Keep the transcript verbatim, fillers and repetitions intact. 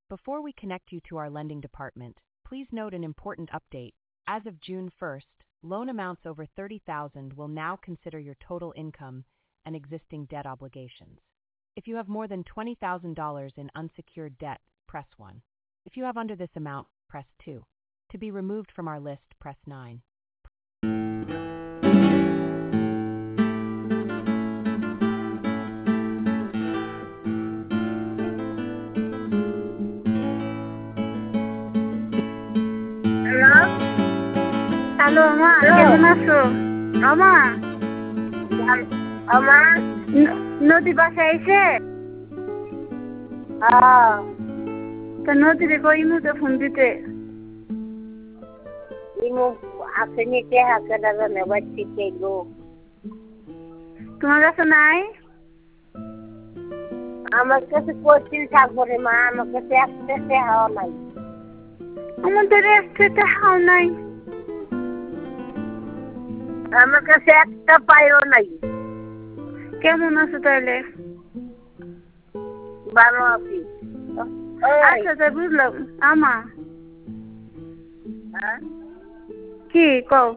Before we connect you to our lending department, please note an important update. As of June first, loan amounts over thirty thousand dollars will now consider your total income and existing debt obligations. If you have more than twenty thousand dollars in unsecured debt, press one. If you have under this amount, press two. To be removed from our list, press nine. Hello আমা, কেমন আছো? আমা আমা নদী বাসায় এসে তো নদীরে কই ইমুতে ফোন দিতে ইমু আসেনি কে হাতে দাদা বাচ্চিতে গো তোমার কাছে নাই? আমার কাছে কোচিং থাকবো রে মা, আমার কাছে একটা টাকাও নাই। আমাদের একটা টাকাও নাই। আমার কাছে একটা পাইও নাই। কেমন আছো তাহলে? ভালো আছি। আচ্ছা তাই বুঝলাম। আমা হ্যাঁ কি কও?